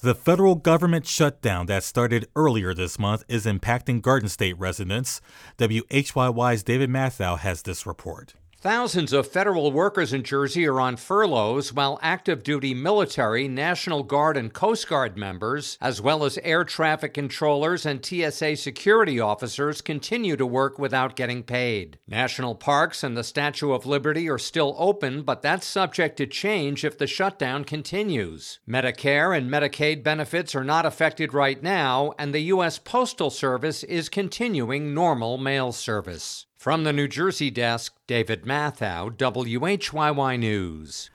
The federal government shutdown that started earlier this month is impacting Garden State residents. WHYY's David Mathau has this report. Thousands of federal workers in Jersey are on furloughs, while active duty military, National Guard, and Coast Guard members, as well as air traffic controllers and TSA security officers, continue to work without getting paid. National parks and the Statue of Liberty are still open, but that's subject to change if the shutdown continues. Medicare and Medicaid benefits are not affected right now, and the U.S. Postal Service is continuing normal mail service. From the New Jersey desk, David Mathau, WHYY News.